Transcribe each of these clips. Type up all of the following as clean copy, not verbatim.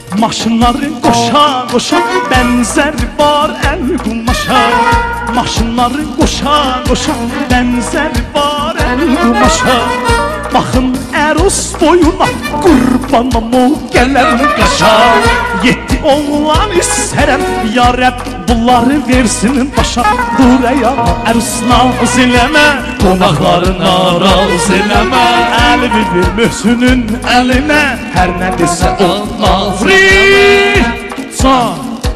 Maşınları koşa koşa benzer var el kumaşa. Maşınları koşa koşa benzer var el kumaşa. Bakın Eros boyuna kurbanım o gelen kaşa. Yetti oğlan isterem ya Rab bunları versin başa. Buraya Eros naz eleme, konaklarına raz eleme. Elimi ver Möhsünün eline, her ne dese olmaz. Son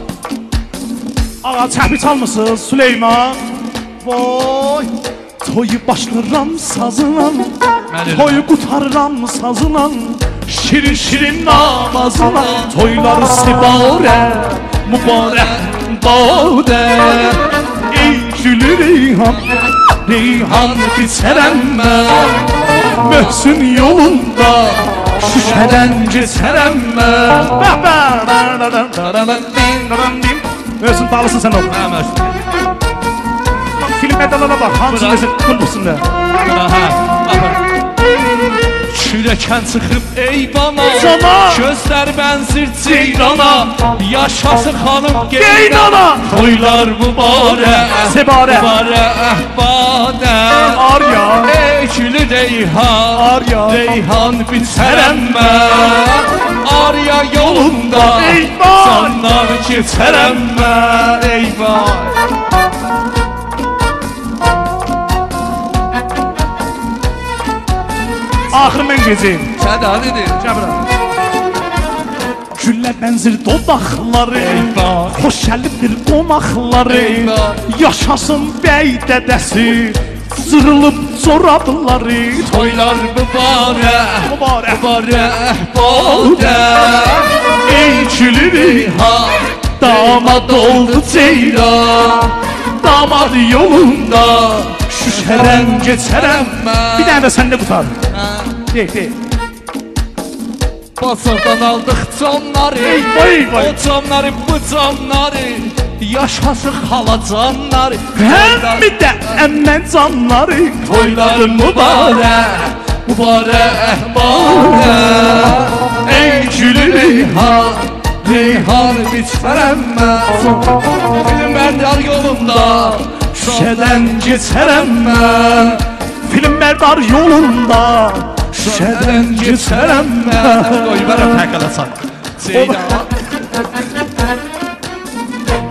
ağa çəpi çalmısınız Süleyman? Vay toyu başlarım sazına, toyu qutarıram sazına, şirin şirin namazına. Toyları sibare, mübarək bade. Ey gülü reyhan, reyhan biçərəm mən, Möhsün yolunda şüşədən keçərəm mən. Möhsün bağlısın sən ol. Filmlərdə bak, hansı desin qulbusun da. Kürəkən çıxıb eyvana, Cana! gözlər bənzir ceyrana. Yaşasın xanım Geynana! Toylar mübarək, Sebarə! mübarək badə. Arya! Ey gülü reyhan, Arya! reyhan biçərəm mən. Arya yolunda Eyvah! canlar keçərəm mən. Eyvah! Axır mən gecəyim. Sən də dedir. Güllər bənzir dodaqları, Eyvah! xoş gəlibdir qonaqları. Eyvah! Yaşasın bəy dədəsi, sırılıb corabları. Toylar mübarək, Mübarək! mübarək badə. Ey gülü reyhan, Damad oldu ceyran, damad yolunda şüşədən keçərəm mən. bir dənə də səndə qutar. Deyək. Basardan aldıq canları, Eyvah! o canları, bu canları. Yaşasın xala canları. Həm də əmmən canları. Toyların mübarək, mübarək badə. Ey gülü reyhan, reyhan biçərəm mən. Filmlər yolunda şüşədən keçərəm mən. Filmlər yolunda Şüşədən keçərəm mən. Qoy verəm təqələ çaq. Ceylan